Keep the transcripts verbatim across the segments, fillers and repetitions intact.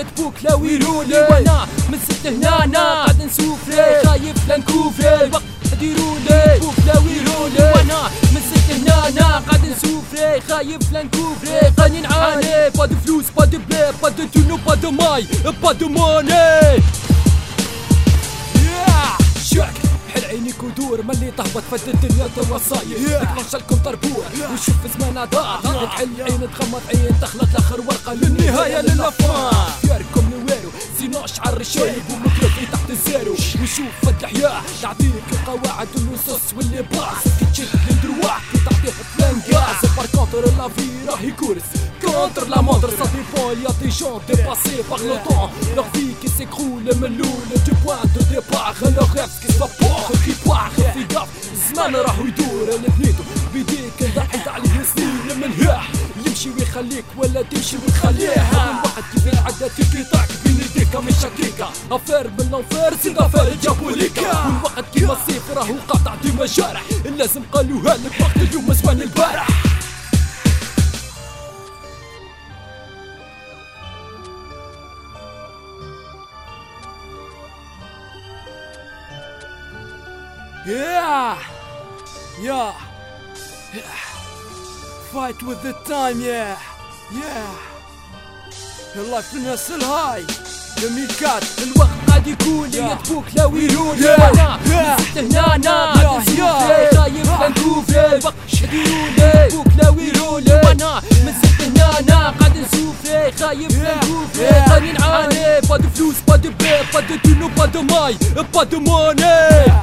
يدبوك لا ويرولي، وانا من ست هنا قاعد نسوفري خايف لا نكوفري، الوقت ديرولي يدبوك لا ويرولي، وانا من ست هنا قاعد نسوفري خايف لا نكوفري، قاني نعاني با دو فلوس با دو بلي با دو تونو با دو ماي با دو موني. شاك حل عينيك ودور ملي تهبط فد الدنيا توا صاير تكرش لكم طربور وشوف زمان ضاع تحل عين تغمض عين تخلط لاخر ورقه للنهايه للافان خياركم نوارو زينو شعر الشايب وميكروفي تحت الزيرو وشوف فد الحياه تعطيك القواعد والنصوص واللي باص كي تشد للدرواح كي تعطيه بلان غاز بار كونتر لافي راهي كورس كونتر لا مونتر سا ديبون يا دي جون ديباسي باغ لو طون لوغ في كي سيكرول من الاول دو بوان دو ديبار لوغ ريف كي سوا بوغ كي باغ في قاف الزمان راهو يدور اللي بنيتو بيديك ضحيت عليه سنين من هاح يمشي ويخليك ولا تمشي وتخليه الواحد كيف العادة تيكي تاك بين يديك مش شكيكا افير من الانفير سيد افير جابوا ليكا والوقت كيما السيف راهو قاطع ديما جارح لازم قالوها لك وقت اليوم زمان البارح. Yeah, yeah, yeah. Fight with the time, yeah, yeah. اللايف الناس الهاي ألفين وأربعة الوقت قاعد يكون يدبوك لا ويرولي، وانا ست هنا قاعد نسوفري خايف لا نكوفري، الوقت يديرولي يدبوك لا ويرولي، وانا من ست هنا قاعد نسوفري خايف لا نكوفري، قاني نعاني با دو فلوس با دو بلي با دو تونو با دو ماي با دو موني.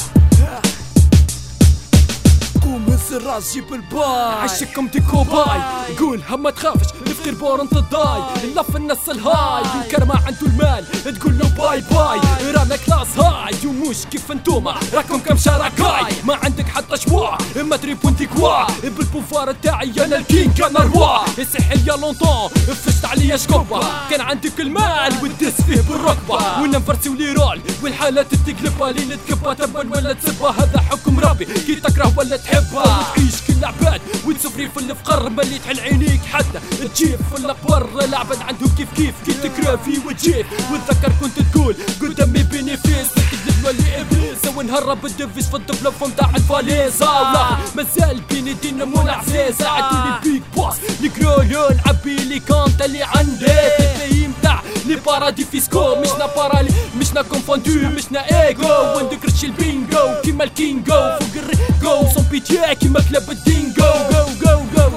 الراس جيب الباي عشكم دي كوباي قول هم ما تخافش نفكر بور انت الضاي اللف الناس الهاي الكرمة عنده المال تقول له باي باي رانا كلاس هاي ومش كيف انتوما راكم كم شراكاي ما عندك حتى شبوع ما تري بونتي كوا بالبوفار تاعي انا الكينج انا الروا يصحي يا لونطون فشت عليا شكوبة كان عندك المال وتدس فيه بالركبة وانا نفرسي ولي رول والحالات تقلبها ليلة تكبها تبل ولا تسبها هذا حكم ربي كي تكره ولا تحبها وتعيش كل عباد وتسفري في الفقر ملي تحل عينيك حتى تجيب في القبر العباد عندهم كيف كيف كي تكره فيه وتجيب وتذكر كنت تقول قدامي بينيفيس تكذب ولا ابليس ونهرب الدفيس في الدبلوم تاع الفاليزا ولا مازال بيني دين مول عزيزة عدولي البيك بوس الكرولون عبي لي كونت اللي عندي الفيم تاع لي بارادي فيسكو مشنا بارالي مشنا كونفوندو مشنا ايغو وندكرتش البينغو كيما الكينغو فوق الريكو سون بيتيا كيما كلاب الدينغو جو جو جو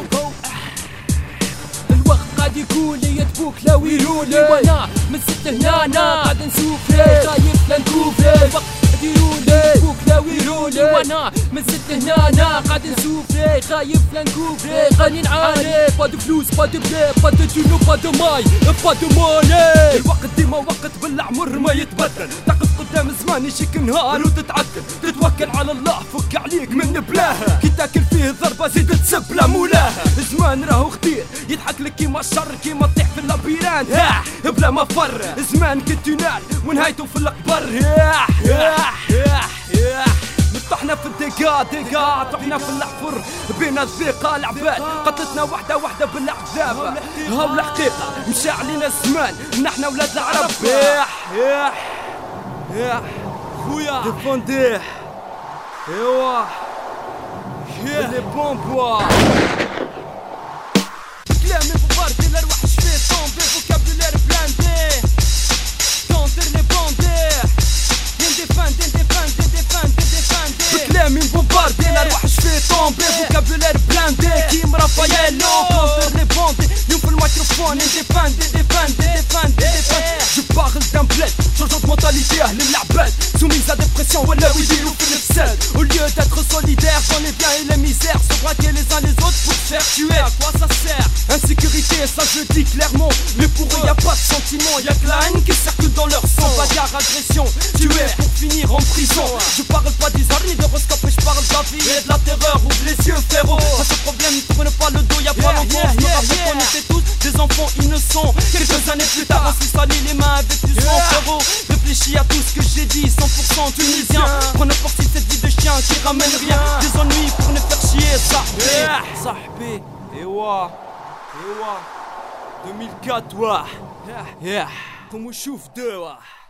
الوقت قاعد يكون يدبوك لا ويرولي، وانا من ست هنا قاعد نسوفري خايف لا نكوفري، الوقت ديرولي يدبوك لا ويرولي، وانا من ست هنا قاعد نسوفري خايف لا نكوفري، قاني نعاني با دو فلوس با دو بلي با دو تونو با دو ماي با دو موني. الوقت ديما وقت بالعمر ما يتبدل تقف قدام زمان يجيك نهار وتتعدل تتوكل على الله فك عليك من بلاها كي تاكل فيه ضربة زيد تسب لا مولاها زمان راهو خطير يضحك لك كيما الشر كيما تطيح في اللابيرانت ها بلا مفر زمان كالتونال ونهايته في القبر ها ها ها ها طحنا في الدقا دقا طحنا في الحفر بين الثقة العباد قتلتنا وحدة وحدة بالعذاب هاو الحقيقة مشى علينا الزمان نحنا ولاد العرب ياح ياح ياح خويا ديفونديه ايوا لي بومبوا كلامي بباردي الارواح شفيه طومبي فوكابولير بلاندي كونتر لي بوندي انديفاندي انديفاندي انديفاندي انديفاندي بكلامي بومباردي الارواح شفيه طومبي فوكابولير بلاندي كيم رافاييلو كونتر لي بوندي اليوم في الميكروفون انديفاندي انديفاندي انديفاندي جو باغل دان بلاد شونجون مونتاليتي اهل العباد سوميز ا ديبرسيون ولاو يديرو في الفساد au lieu d'être solidaire dans les biens et les misères se braquer les uns les autres pour se faire tuer à quoi ça sert insécurité ça je dis clairement mais pour eux y a pas de sentiment y a que la haine qui circule dans leur sang bagarre agression tuer pour finir en prison je parle pas d'Israël ni d'horoscope mais je parle de la vie et de la terreur ouvre les yeux frérot ça ce problème tourne pas le dos y a pas longtemps je me rappelle qu'on était tous des enfants innocents quelques années plus tard on s'est sali les mains avec du sang frérot réfléchis à tout ce que j'ai dit cent pour cent tunisien prenez parti cette vie de chien qui ramène rien des ennuis pour ne faire chier صاحبي صاحبي ايوا ايوا ألفين وأربعة وا قوم وشوف دوا.